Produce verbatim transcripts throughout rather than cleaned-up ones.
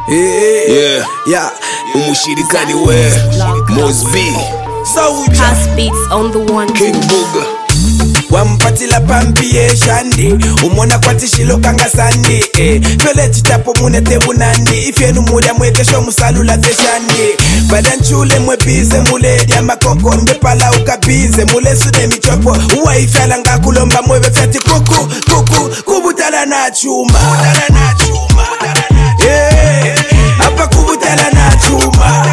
Yeah, yeah, yeah. umushirikani we Mosby Cast beats on the one King Booga wampatila pampi ye shandi umona kwati shilo kanga sandi eh. Fele chitapo munete bunandi ifyenu muda mwekesho musalula te shandi badanchule mwebize muledi amakoko mbepala ukabize mule sude michopo uwa ifyala nga kulomba mwebe fyati kuku kuku kubutala na chuma yeah. Hapa kubutala na chuma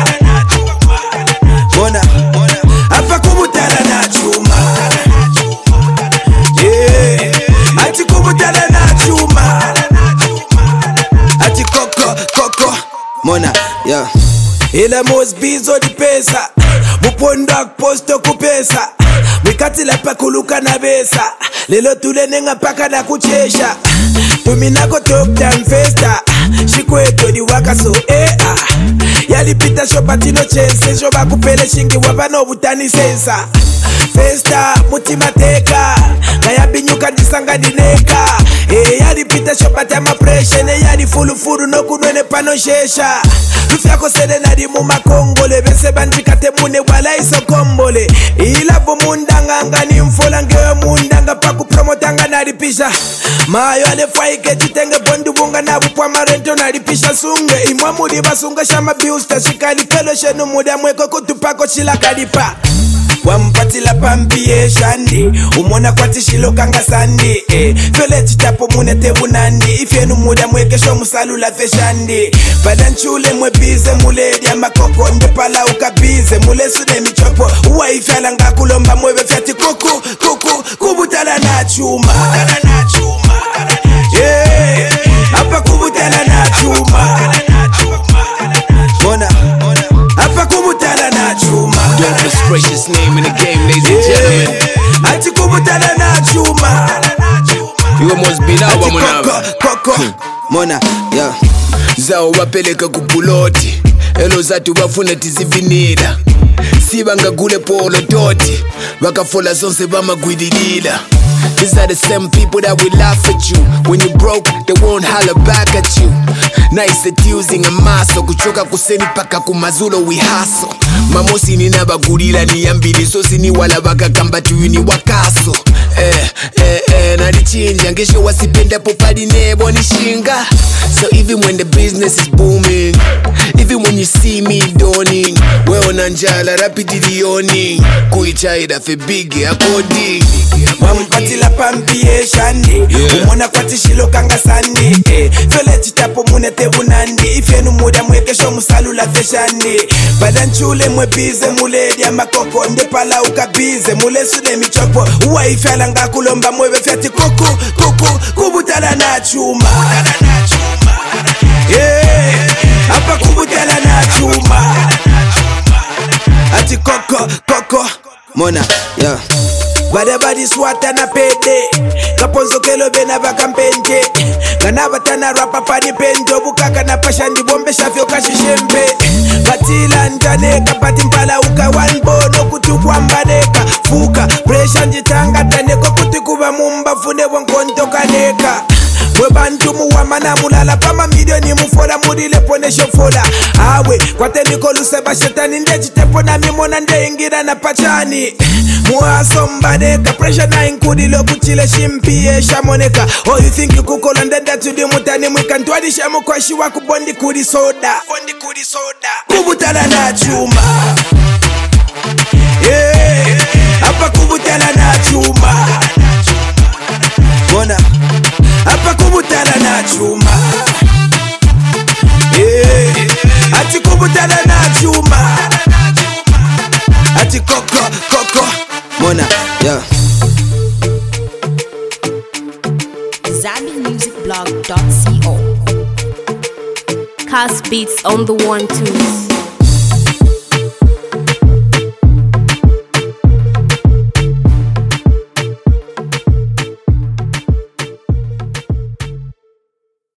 Mona hapa kubutala na chuma Ati kubutala na chuma Ati koko koko Mona yeah. Ila Mosby zo di pesa Muponda posto kupesa Mikati la pakuluka na besa Lelo tule nenga paka na kuchesha Tuminako top down festa Shikweto di waka so eh ah. Yali pita shopatino chense Shoba kupele shingi wabano butani sensa Festa mutima teka Gaya binyuka disanga dineka Eh yali pita shopati ama pressure Ne yali fulu furu no kunwene pano shesha Lufyako sede na di muma kongole Bese bandikate mune wala iso kombole Ila bu mundanga nga ni mfola ngewe mundanga Paku promotanga na ripisha Mayo ale faike jitenge bondu bunga na bupwa marento na ripisha sunge Imwa mudi basunga shama biusta shikali Kelo shenu muda mweko kutupako chila kadipa wampatila pampi ye shandi umona kwati shilo kanga sandi eh. Fele chitapo munete bunandi ifyenu muda mwekesho musalula te shandi badanchule mwebize muledi amakoko mbepala ukabize mule sude michopo uwa ifyala nga kulomba mwebe fyati kuku kuku kubutala na chuma yeah. Hapa kubutala na chuma Mona hapa kubutala na chuma The most precious name in the game, ladies and gentlemen. Ati kubutala na chuma You Mosby na Ati wa mwanaba koko koko Mona yeah. Zao wapeleka kupuloti Elo zatu wafuna tizivinila Sibanga gule polo doti Wakafola zonse bama gwidilila These are the same people that will laugh at you When you broke, they won't holler back at you Nice at using a muscle Kuchoka kuseni paka kumazulo we hustle Mamosi ni nabagulila ni yambili Sosi ni wala baka kamba tuyu ni wakaso Eh, eh, eh, nalichinja Ngesho wasipende popadi nebo ni shinga So even when the business is booming Even when you see me dawning Weo nanjala rapidly yawning Kuichaida fe bigi akodi wampatila pampi ye shandi yeah. Umona kwati shilo kanga sandi eh. Fele chitapo munete bunandi ifyenu muda mwekesho musalula te shandi badanchule mwebize muledi amakoko ndepala ukabize mule sude michopo uwa ifyala nga kulomba mwebe fyati kuku kuku kubutala na chuma yeah. Hapa kubutala na chuma Ati koko koko Mona yeah. Badabadi swata na pede Kaponzo kelo bena baka mpente Ganabata rapa pani pento Bukaka na pashandi bombe shafyo kashishempe Batila njane kapati mpala uka wanbono kutukwa mbaneka Fuka presha njitanga taneko kutikuba mumba fune wankonto kaneka Webantu muwamana mulala Pama milioni mufola mudile ponesho fola Awe kwate nikolu seba shetani Ndeji tepo na mimona nde ingira na pachani Muaso mbadeka Pressure na inkudilo kuchile shimpie shamoneka Oh you think you kukola ndenda tudi mutani Mwika ntwadi shamu kwa shiwa kubondi kudi soda Bondi kudi soda Kubutala na chuma yeah. Hapa kubutala na chuma Mona hapa kubutala na chuma yeah. Ati kubutala na chuma Ati koko koko Mona yeah. Zambi Music Blog dot co. Cast beats on the one twos.